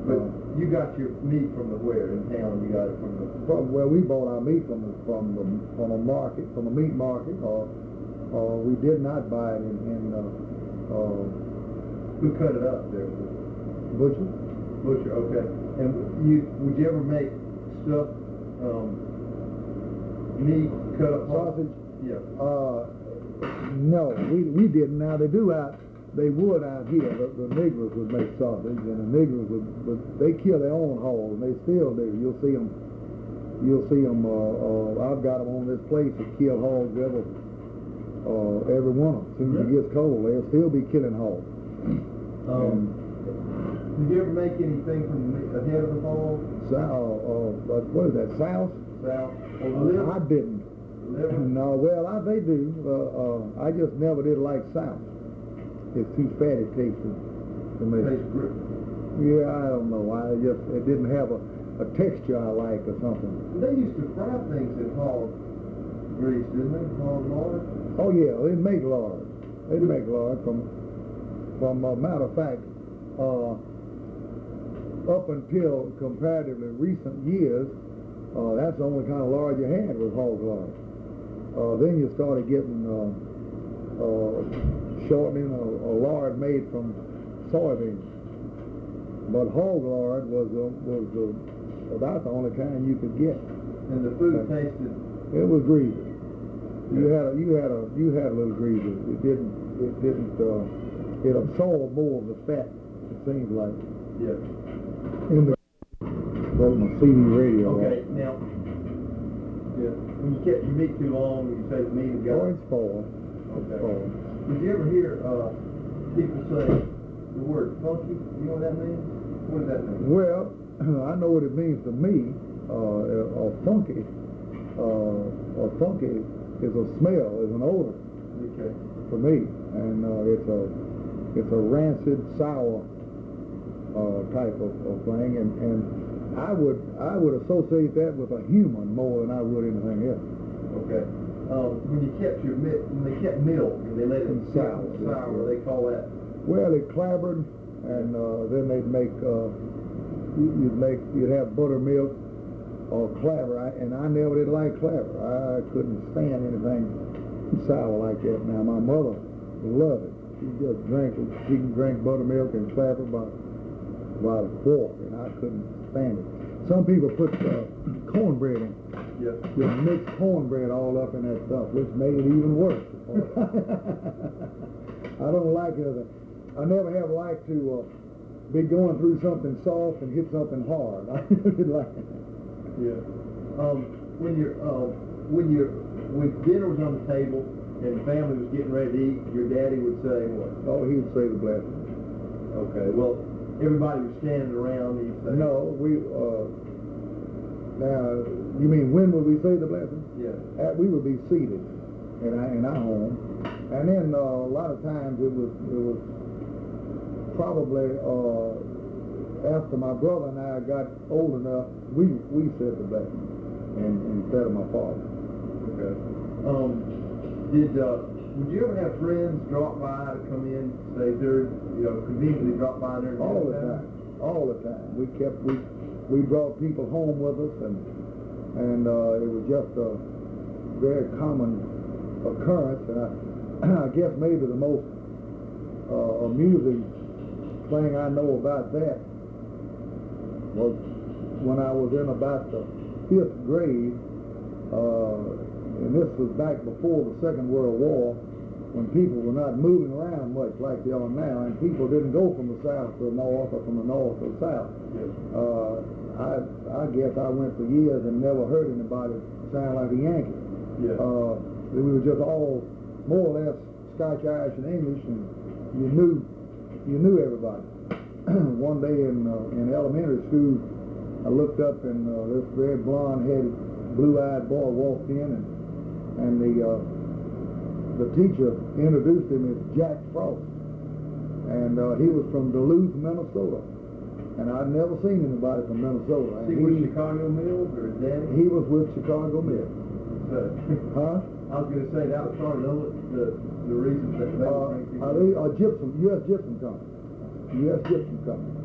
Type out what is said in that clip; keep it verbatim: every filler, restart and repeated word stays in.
But you got your meat from the where in town? You got it from the from where we bought our meat from the, from the, from a market, from a meat market, or or we did not buy it in. in uh, uh, Who cut it up there? Butcher. Butcher. Okay. And you would you ever make stuff um, meat cut up sausage? Yeah. Uh, no, we we didn't. Now they do out. They would out here. The, the Negroes would make sausage, and the Negroes would, would they kill their own hogs, and they still do. You'll see them. You'll see them. Uh, uh, I've got them on this place that kill hogs every uh, every one of them. As soon as it gets cold, they'll still be killing hogs. Um, did you ever make anything from the head of the hog? South. Uh, uh, what is that? South. South. Uh, I didn't. Liver? No. Well, I, they do. Uh, uh, I just never did like South. It's too fatty tasting to me. Tastes good. Yeah, I don't know. I just it didn't have a, a texture I like or something. They used to fry things in hog grease, didn't they? Hog lard. Oh yeah, they make lard. They make lard from from a matter of fact, uh, up until comparatively recent years, uh, that's the only kind of lard you had was hog lard. Uh, then you started getting uh, uh, shortening a, a lard made from soybeans. But hog lard was uh, was uh, about the only kind you could get. And the food uh, tasted. It was greasy. You had a you had a you had a little greasy. It didn't it didn't uh, it absorbed more of the fat. It seems like. Yeah. In the broke my C D radio. Okay, off. now. Yeah. When you kept your meat too long, you say the meat has got. Oh, it's spoiled. Okay. It's spoiled. Did you ever hear uh, people say the word funky? You know what that means? What does that mean? Well, I know what it means to me. Uh, or funky. Uh, or funky is a smell, is an odor. Okay. For me, and uh, it's a it's a rancid, sour uh, type of, of thing, and and I would I would associate that with a human more than I would anything else. Okay. Um, when you kept your milk, when they kept milk and they let it sour, sour, yeah. They call that. Well, it clabbered, and uh, then they'd make uh, you'd make you'd have buttermilk or clabber, I, and I never did like clabber. I couldn't stand anything sour like that. Now my mother loved it. She just drank it. She can drink buttermilk and clabber by by the quart, and I couldn't stand it. Some people put uh, cornbread in. Yeah. Just mixed cornbread all up in that stuff, which made it even worse. I don't like it. I never have liked to uh, be going through something soft and hit something hard. I really like it. Yeah. Um, when you're uh, when you're when dinner was on the table and the family was getting ready to eat, your daddy would say what? Oh, he would say the blessing. Okay. Well, everybody was standing around. He'd say. No, we. Uh, now, you mean when would we say the blessing? Yeah. Uh, we would be seated in our, in our home, and then uh, a lot of times it was it was probably uh, after my brother and I got old enough, we we said the blessing, and instead of my father. Okay. Um, did uh, would you ever have friends drop by to come in, say they're you know conveniently drop by there? All the time, all the time. We kept we. We brought people home with us, and and uh, it was just a very common occurrence. And I, I guess maybe the most uh, amusing thing I know about that was when I was in about the fifth grade, uh, and this was back before the Second World War, when people were not moving around much like they are now, and people didn't go from the south to the north or from the north to the south. Yes. Uh, I, I guess I went for years and never heard anybody sound like a Yankee. Yeah. Uh, we were just all more or less Scotch, Irish, and English, and you knew you knew everybody. One day in uh, in elementary school, I looked up and uh, this very blonde-headed, blue-eyed boy walked in, and and the uh, the teacher introduced him as Jack Frost, and uh, he was from Duluth, Minnesota. And I'd never seen anybody from Minnesota. He was Chicago Mills or his daddy? He was with Chicago Mills. So, huh? I was going to say that was probably the, the, the reason that they uh, bring people. Are they uh, gypsum, U S Gypsum Company. U S Gypsum Company.